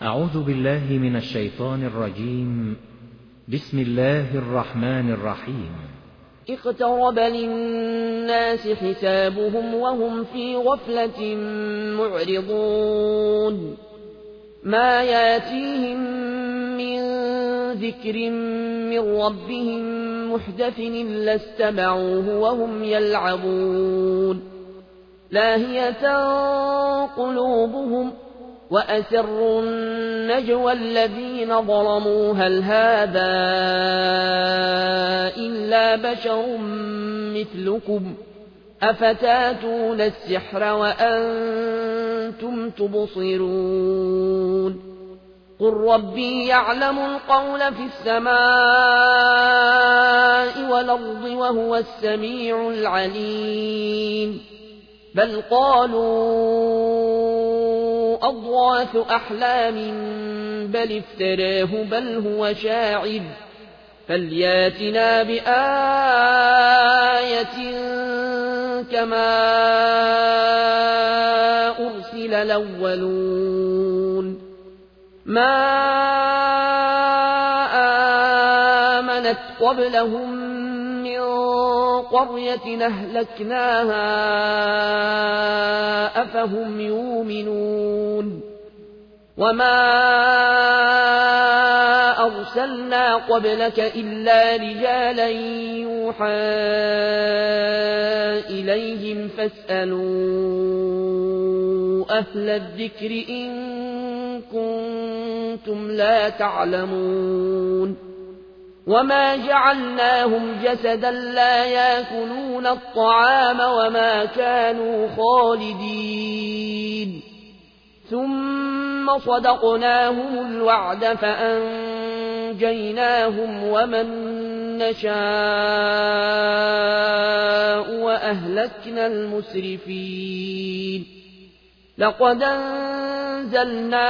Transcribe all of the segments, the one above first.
أعوذ بالله من الشيطان الرجيم. بسم الله الرحمن الرحيم. اقترب للناس حسابهم وهم في غفلة معرضون ما ياتيهم من ذكر من ربهم محدث إلا استمعوه وهم يلعبون لاهية قلوبهم وأسروا النجوى الذين ظلموا هل هذا إلا بشر مثلكم أفتاتون السحر وأنتم تبصرون قل ربي يعلم القول في السماء والأرض وهو السميع العليم بل قالوا أضغاث أحلام بل افتراه بل هو شاعر فلياتنا بآية كما أرسل الأولون ما آمنت قبلهم من قرية أهلكناها أفهم يؤمنون وما أرسلنا قبلك إلا رجالا يوحى إليهم فاسألوا أهل الذكر إن كنتم لا تعلمون وما جعلناهم جسدا لا يأكلون الطعام وما كانوا خالدين ثم صدقناهم الوعد فأنجيناهم ومن نشاء وأهلكنا المسرفين لقد أنزلنا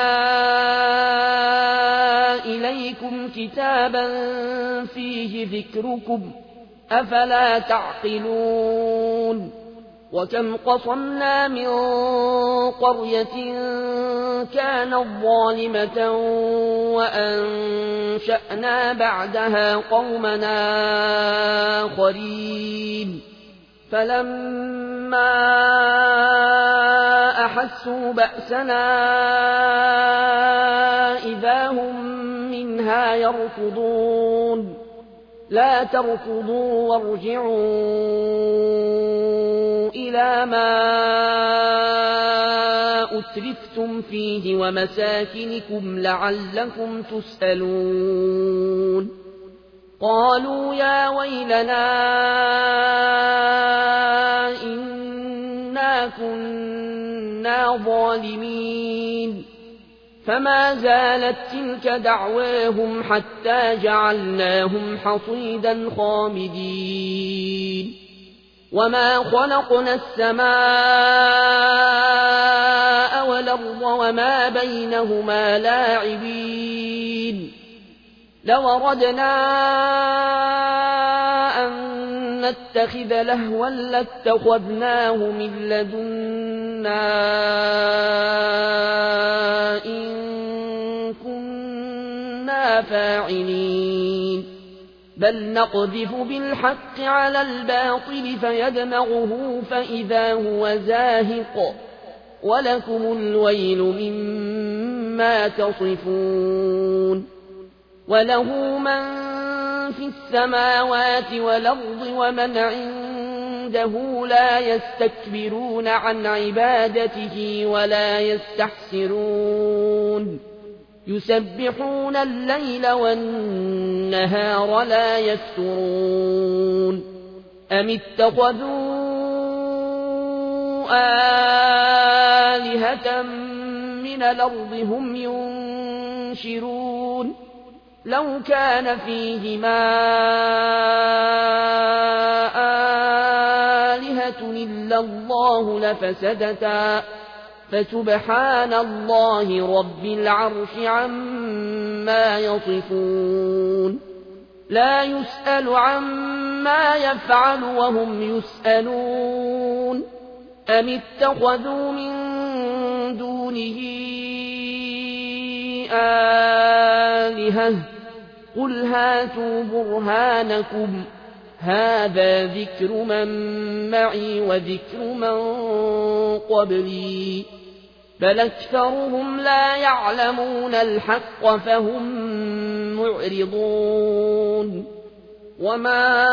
إليكم كتابا فيه ذكركم أفلا تعقلون وكم قصمنا من قرية كانت ظالمة وأنشأنا بعدها قومنا آخرين فلما أحسوا بأسنا إذا هم منها يركضون لا تركضوا وارجعوا إلى ما أترفتم فيه ومساكنكم لعلكم تسألون قالوا يا ويلنا إنا كنا ظالمين فما زالت تلك دعواهم حتى جعلناهم حصيدا خامدين وما خلقنا السماء والأرض وما بينهما لاعبين لو أردنا أن نتخذ لهوا لاتخذناه من لدنا إن كنا فاعلين بل نقذف بالحق على الباطل فيدمغه فإذا هو زاهق ولكم الويل مما تصفون وله من في السماوات والأرض ومن عنده لا يستكبرون عن عبادته ولا يستحسرون يسبحون الليل والنهار لا يفترون أم اتخذوا آلهة من الأرض هم ينشرون لو كان فيهما آلهة إلا الله لفسدتا فسبحان الله رب العرش عما يصفون لا يسأل عما يفعل وهم يسألون أم اتخذوا من دونه آلهة قل هاتوا برهانكم هذا ذكر من معي وذكر من قبلي بل أكثرهم لا يعلمون الحق فهم معرضون وما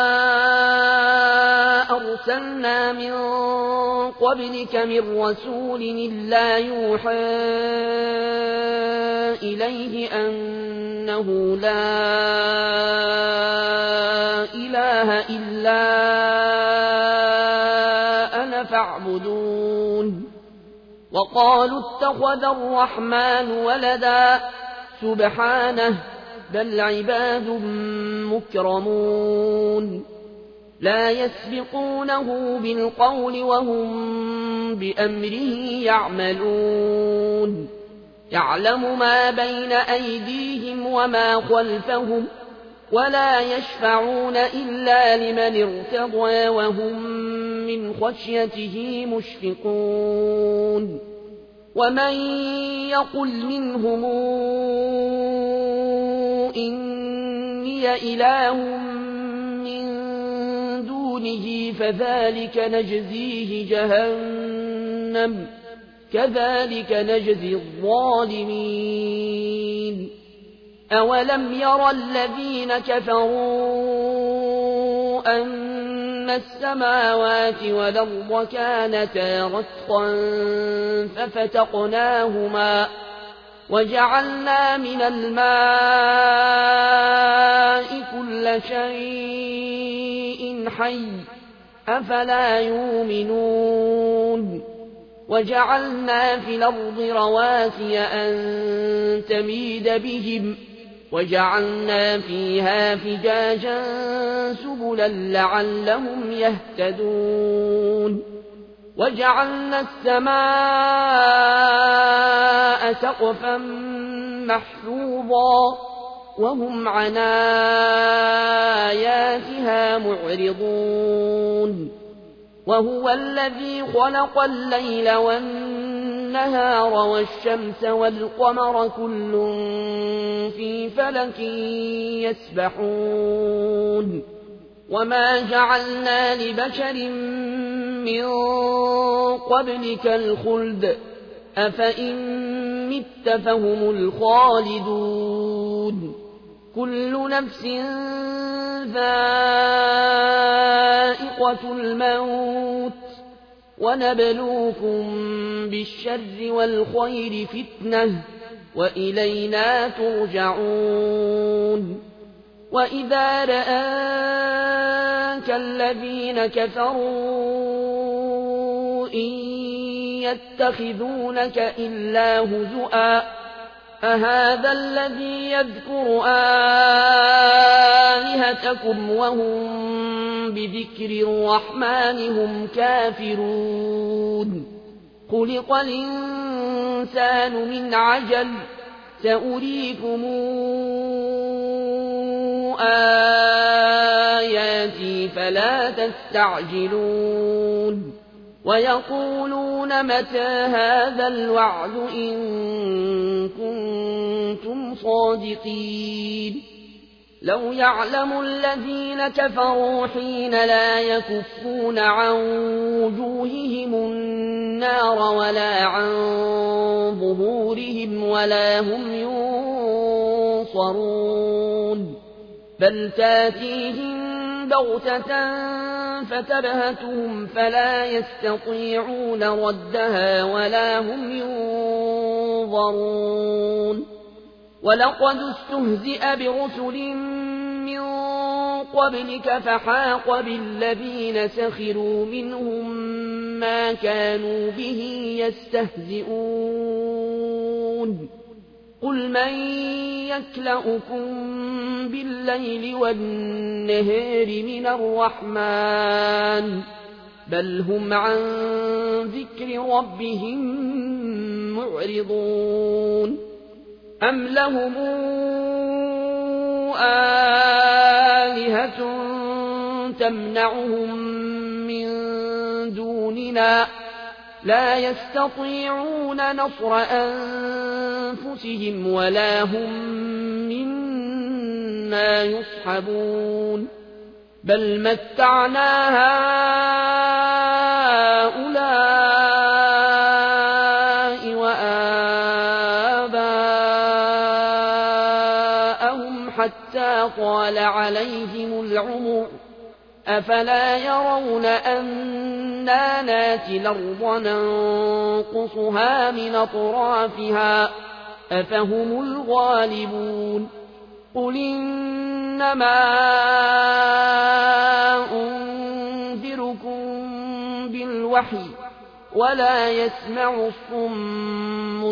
أرسلنا من قبلك من رسول إلا يوحى إليه أنه لا إله إلا أنا فاعبدون وقالوا اتخذ الرحمن ولدا سبحانه بل عباد مكرمون لا يسبقونه بالقول وهم بأمره يعملون يعلم ما بين أيديهم وما خلفهم ولا يشفعون إلا لمن ارتضى وهم من خشيته مشفقون ومن يقل منهم إني إله من دونه فذلك نجزيه جهنم كذلك نجزي الظالمين أولم يرى الذين كفروا أن السماوات والأرض كانتا رتقا ففتقناهما وجعلنا من الماء كل شيء حي أفلا يؤمنون وجعلنا في الأرض رواسي أن تميد بهم وجعلنا فيها فجاجا سبلا لعلهم يهتدون وجعلنا السماء سقفا محفوظا وهم عن آياتها معرضون وهو الذي خلق الليل والنهار والشمس والقمر كل في فلك يسبحون وما جعلنا لبشر من قبلك الخلد أفإن مت فهم الخالدون كل نفس ذائقة الموت ونبلوكم بالشر والخير فتنة وإلينا ترجعون وإذا رآك الذين كفروا إن يتخذونك إلا هزؤا أهذا الذي يذكر آلهتكم وهم بذكر الرحمن هم كافرون خلق الإنسان من عجل سأريكم آياتي فلا تستعجلون ويقولون متى هذا الوعد إن كنتم صادقين لو يعلم الذين كفروا حين لا يكفون عن وجوههم النار ولا عن ظهورهم ولا هم ينصرون بل تاتيهم بغتة فتبهتهم فلا يستطيعون ردها ولا هم ينظرون ولقد استهزئ برسل من قبلك فحاق بالذين سخروا منهم ما كانوا به يستهزئون قل من يكلؤكم بالليل والنهار من الرحمن بل هم عن ذكر ربهم معرضون أم لهم آلهة تمنعهم من دوننا لا يستطيعون نصر أنفسهم ولا هم منا يصحبون بل متعنا هؤلاء وآباءهم حتى طال عليهم العمر أفلا يرون أنا ناتي الأرض ننقصها من أطرافها أفهم الغالبون قل إنما أنذركم بالوحي ولا يسمع الصم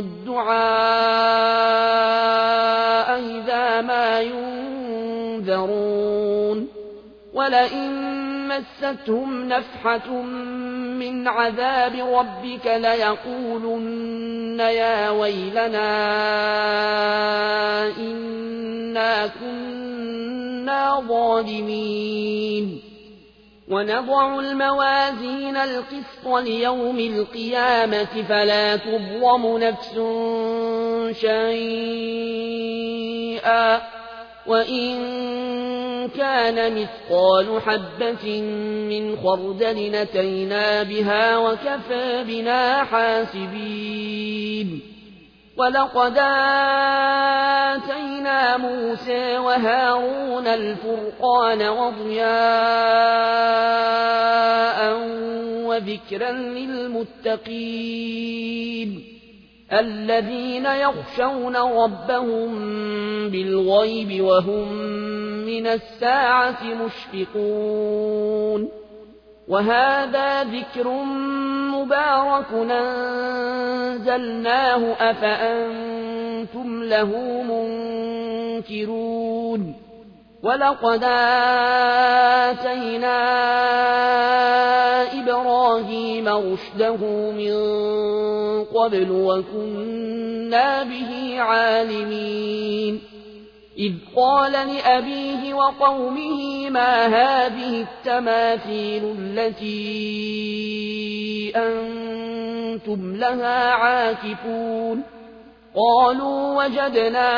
الدعاء إذا ما ينذرون ولئن مستهم نفحة من عذاب ربك ليقولن يا ويلنا إنا كنا ظالمين ونضع الموازين القسط ليوم القيامة فلا تظلم نفس شيئا وإن كان مثقال حبة من خردل أتينا بها وكفى بنا حاسبين ولقد آتينا موسى وهارون الفرقان وضياء وذكرا للمتقين الذين يخشون ربهم بالغيب وهم من الساعة مشفقون وهذا ذكر مبارك أنزلناه أفأنتم له منكرون ولقد آتينا إبراهيم رشده من قبل وكنا به عالمين إذ قال لأبيه وقومه ما هذه التماثيل التي أنتم لها عاكفون قالوا وجدنا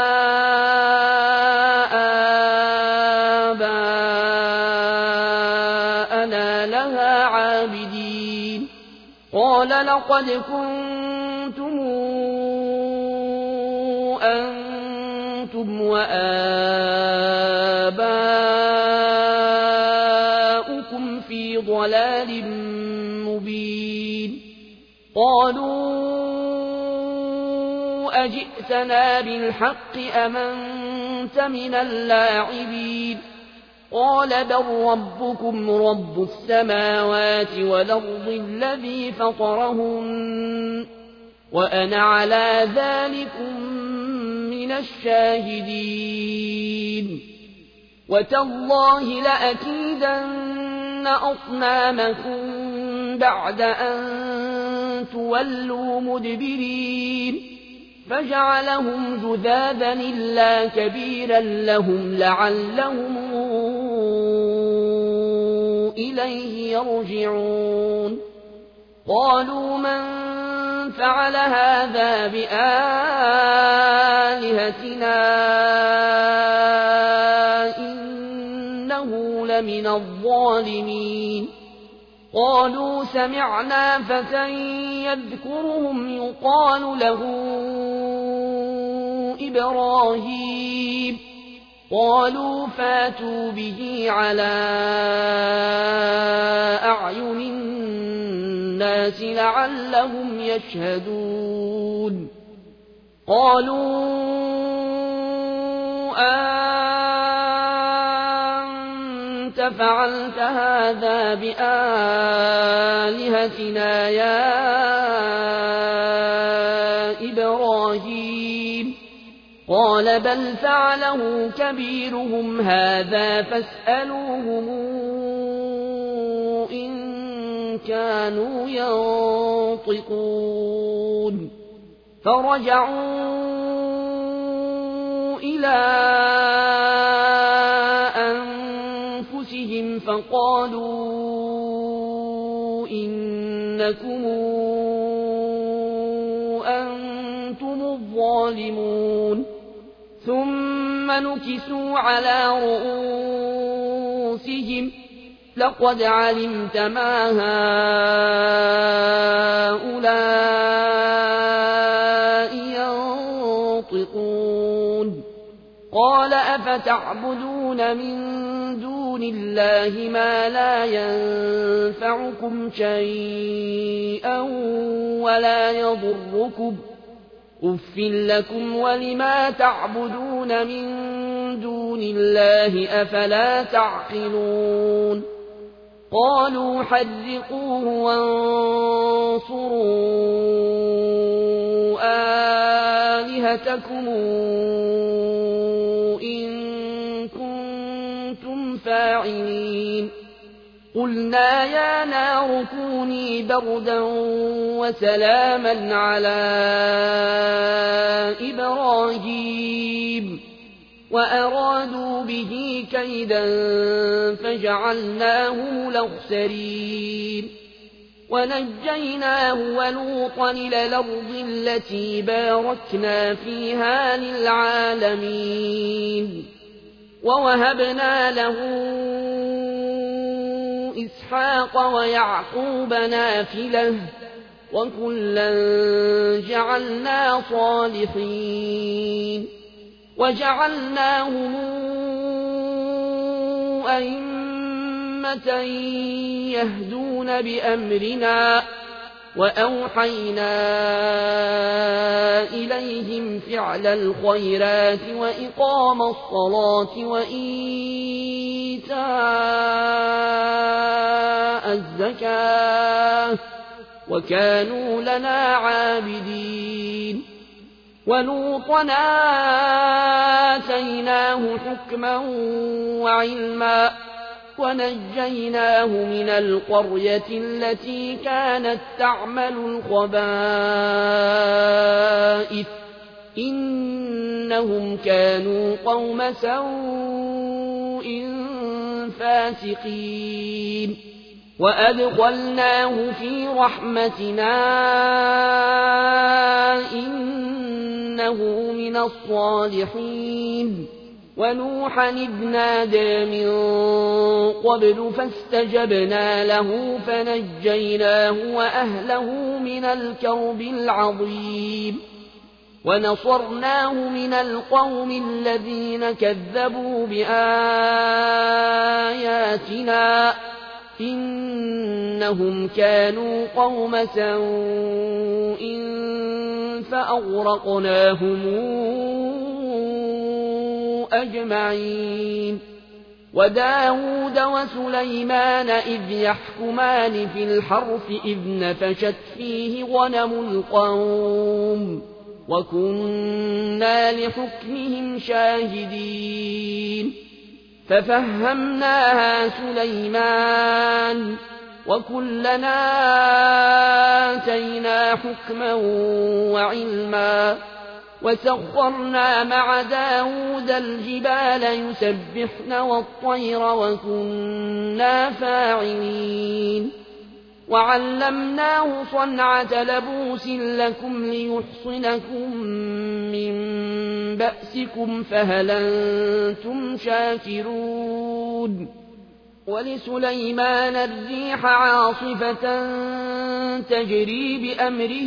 آباءنا لها عابدين قال لقد كنتم أنتم وآباؤكم في ضلال مبين قالوا أجئتنا بالحق أم أنت من اللاعبين قال بل ربكم رب السماوات والأرض الذي فطرهن وأنا على ذلكم من الشاهدين وتالله لأكيدن أصنامكم بعد أن تولوا مدبرين فجعلهم جذاذا إلا كبيرا لهم لعلهم إليه يرجعون قالوا من فعل هذا بآلهتنا إنه لمن الظالمين قالوا سمعنا فتى يذكرهم يقال له إبراهيم قالوا فاتوا به على أعين الناس لعلهم يشهدون قالوا أنت فعلت هذا بآلهتنا يا إبراهيم قال بل فعله كبيرهم هذا فاسألوهم إن كانوا ينطقون فرجعوا إلى أنفسهم فقالوا إنكم أنتم الظالمون الظالمون ثم نكسوا على رؤوسهم لقد علمت ما هؤلاء ينطقون قال أفتعبدون من دون الله ما لا ينفعكم شيئا ولا يضركم أف لكم ولما تعبدون من دون الله أفلا تعقلون قالوا حرقوه وانصروا آلهتكم إن كنتم فاعلين قلنا يا نار كوني بردا وسلاما على إبراهيم وأرادوا به كيدا فجعلناهم الأخسرين ونجيناه ولوطا إلى الأرض التي باركنا فيها للعالمين ووهبنا له إسحاق ويعقوب نافلة وكلا جعلنا صالحين وجعلناهم أئمة يهدون بأمرنا وأوحينا إليهم فعل الخيرات وإقام الصلاة وإيتاء الزكاة وكانوا لنا عابدين ولوطا آتيناه حكما وعلما ونجيناه من القرية التي كانت تعمل الخبائث إنهم كانوا قوم سوء فاسقين وأدخلناه في رحمتنا إنه من الصالحين ونوحا إذ نادى من قبل فاستجبنا له فنجيناه وأهله من الكرب العظيم ونصرناه من القوم الذين كذبوا بآياتنا إنهم كانوا قوم سوء فأغرقناهم أجمعين وداود وسليمان إذ يحكمان في الحرث إذ نفشت فيه غنم القوم وكنا لحكمهم شاهدين ففهمناها سليمان وكلنا آتينا حكما وعلما وسخرنا مع داود الجبال يسبحن والطير وكنا فاعلين وعلمناه صنعة لبوس لكم ليحصنكم من بأسكم فهل أنتم شاكرون ولسليمان الريح عاصفة تجري بأمره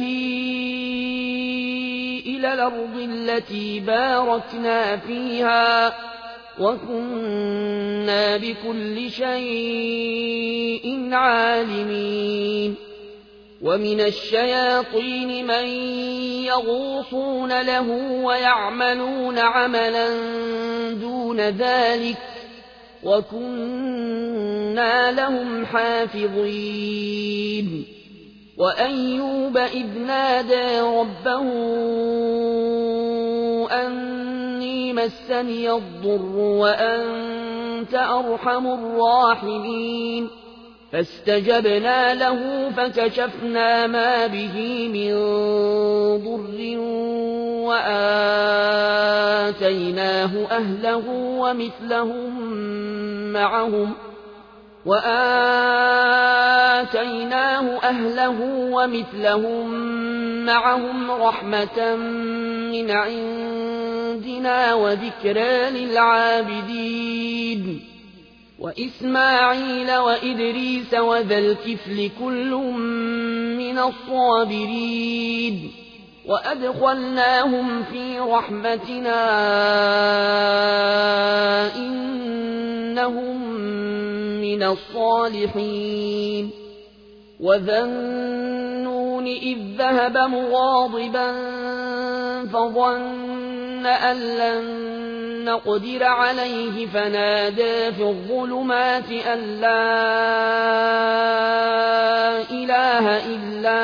إلى الأرض التي باركنا فيها وكنا بكل شيء عالمين ومن الشياطين من يغوصون له ويعملون عملا دون ذلك وكنا لهم حافظين وأيوب إذ نادى ربه أني مسني الضر وأنت أرحم الراحمين فاستجبنا له فكشفنا ما به من ضر وآتيناه أهله ومثلهم معهم رحمة من عندنا وذكرى للعابدين وإسماعيل وإدريس وذا الكفل كل من الصابرين وأدخلناهم في رحمتنا إنهم من الصالحين وذا النون إذ ذهب مغاضبا فظن أن لن نقدر عليه فنادى في الظلمات أن لا إله إلا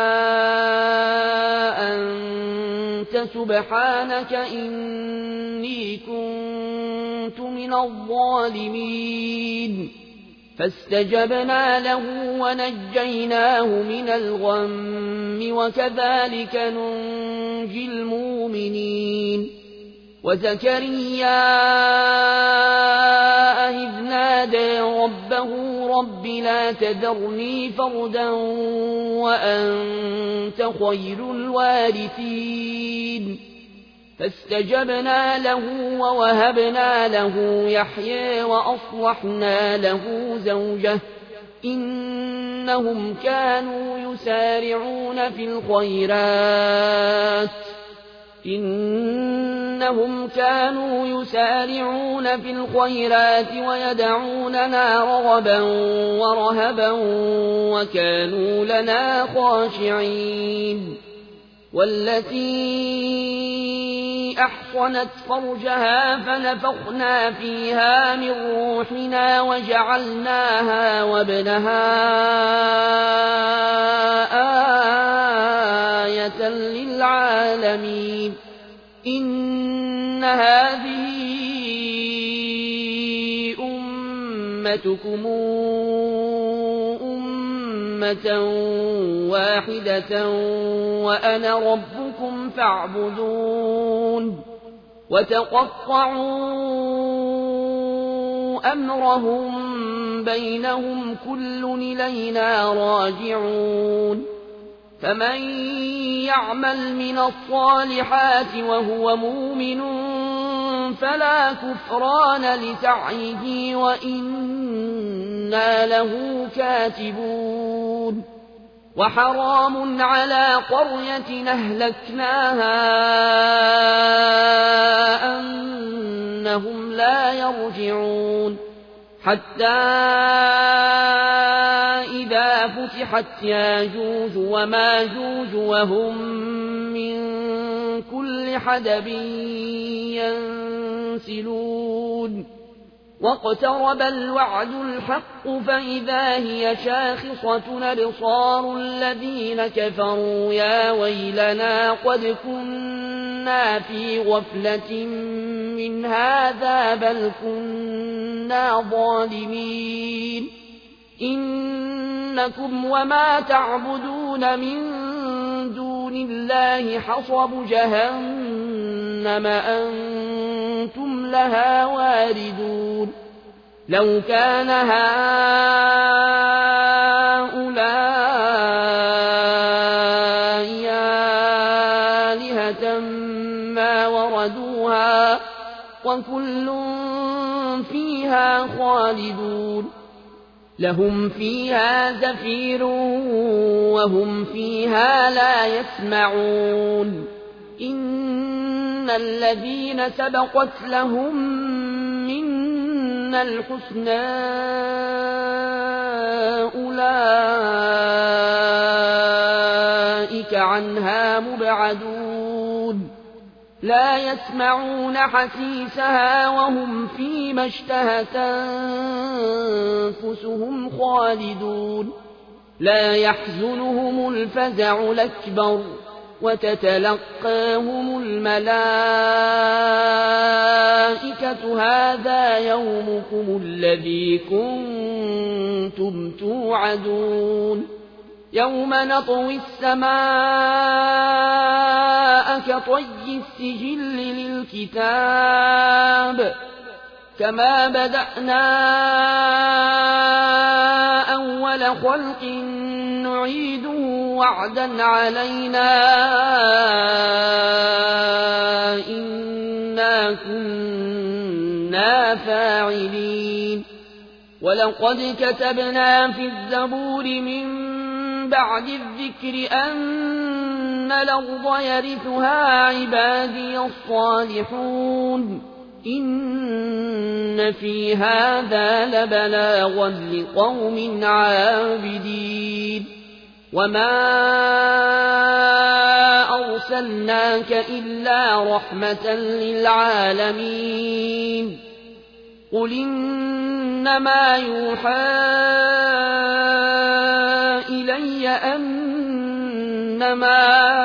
أنت سبحانك إني كنت من الظالمين فاستجبنا له ونجيناه من الغم وكذلك ننجي المؤمنين وزكريا إذ نادى ربه رب لا تذرني فردا وأنت خير الوارثين فاستجبنا له ووهبنا له يحيى وأصلحنا له زوجه إنهم كانوا يسارعون في الخيرات ويدعوننا رغبا ورهبا وكانوا لنا خاشعين والتي أحصنت فرجها فنفخنا فيها من روحنا وجعلناها وابنها آية للعالمين إن هذه أمتكم أمة واحدة وأنا ربكم فاعبدون وتقطعوا أمرهم بينهم كل إلينا راجعون فمن يعمل من الصالحات وهو مؤمن فلا كفران لسعيه وإنا له كاتبون وحرام على قرية أهلكناها أنهم لا يرجعون حتى إذا فتحت ياجوج وماجوج وهم من كل حدب ينسلون واقترب الوعد الحق فإذا هي شاخصة أبصار الذين كفروا يا ويلنا قد كنا في غفلة من هذا بل كنا ظالمين إنكم وما تعبدون من دون الله حصب جهنم أنتم لها واردون لو كان هؤلاء آلهة ما وردوها وكل فيها خالدون لهم فيها زفير وهم فيها لا يسمعون إن الذين سبقت لهم منا الحسنى أولئك عنها مبعدون لا يسمعون حسيسها وهم فيما اشتهت أنفسهم خالدون لا يحزنهم الفزع الأكبر وتتلقاهم الملائكة هذا يومكم الذي كنتم توعدون يوم نطوي السماء كطي السجل للكتاب كما بدأنا أول خلق نعيده وعدا علينا ما كنا فاعلين ولقد كتبنا في الزبور من بعد الذكر أن الأرض يرثها عبادي الصالحون إن في هذا لبلاغا لقوم عابدين وما أرسلناك إلا رحمة للعالمين قل إنما يوحى إلي أنما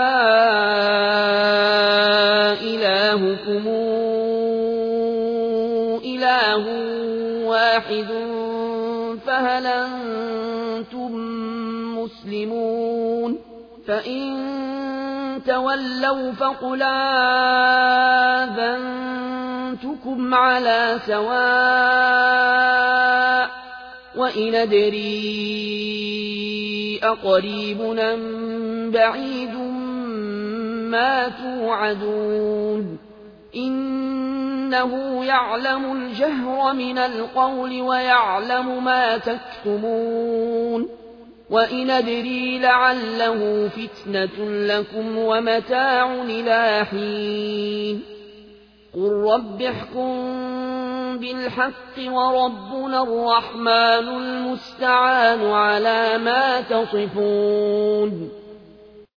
إلهكم إله واحد فهل أنتم مسلمون فإن تولوا فقل آذنتكم على سواء وإن أدري أقريب أم بعيد ما توعدون إنه يعلم الجهر من القول ويعلم ما تكتمون وإن أدري لعله فتنة لكم ومتاع إلى حين قل رب احكم بالحق وربنا الرحمن المستعان على ما تصفون